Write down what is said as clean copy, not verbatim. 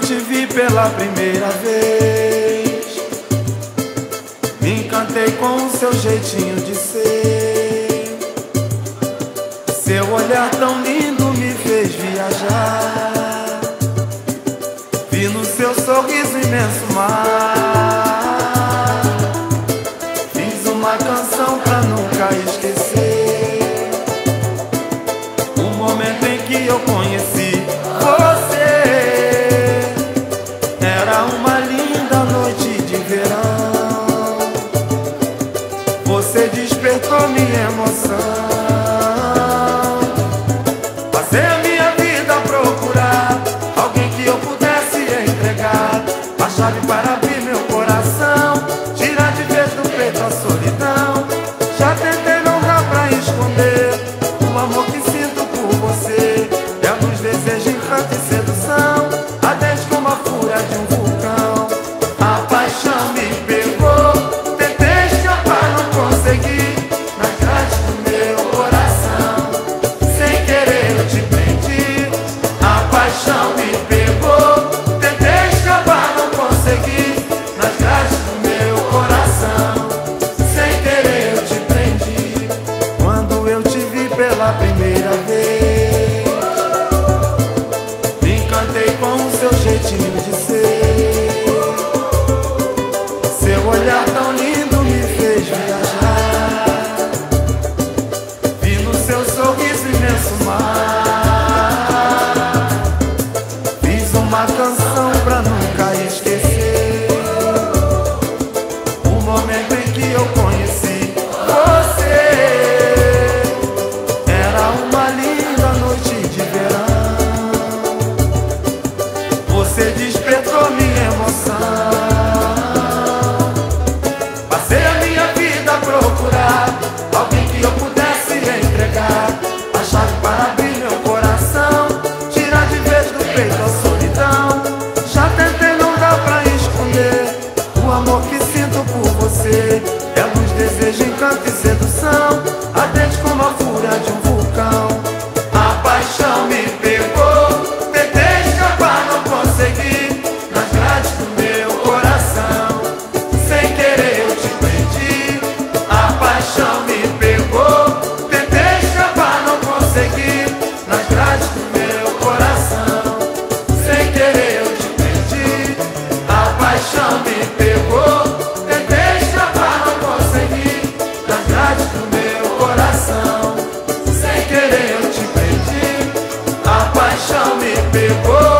te vi pela primeira vez, me encantei com o seu jeitinho de ser. Seu olhar tão lindo me fez viajar. Vi no seu sorriso imenso mar. Fiz uma canção pra nunca esquecer o momento em que eu conheci você. Era uma linda noite de verão. Você despertou minha emoção. Passei a minha vida a procurar alguém que eu pudesse entregar a chave para abrir meu coração, tirar de vez do peito a solidão. Já tentei, não dá pra esconder o amor que sinto por você. É a luz, desejo, encanto e sedução, ardente como a fúria de um vulcão. A paixão me pegou, tentei escapar, não consegui. Nas grades do meu coração, sem querer eu te prendi. A paixão me pegou, tentei escapar, não consegui. Nas grades do meu coração, sem querer eu te prendi. Quando eu te vi pela primeira vez, me encantei com o seu jeitinho de ser. Seu olhar tão lindo me fez viajar. Vi no seu sorriso imenso mar. Fiz uma canção pra nunca esquecer o momento em que eu conheci você. Era uma linda noite de verão. Você despertou minha emoção. Passei a minha vida a procurar alguém que eu pudesse entregar a chave para abrir meu coração, tirar de vez do peito a solidão. Já tentei, não dá pra esconder o amor que sinto por você. É luz, desejo, encanto e sedução, ardente como a fúria de um vulcão. A paixão me pegou, tentei escapar, não consegui. Nas grades do meu coração, sem querer eu te prendi. A paixão me pegou, tentei escapar, não consegui. Nas grades do meu coração, sem querer eu te prendi. A paixão me pegou, tentei escapar, não consegui. Nas grades do meu coração, sem querer eu te prendi. A paixão me pegou.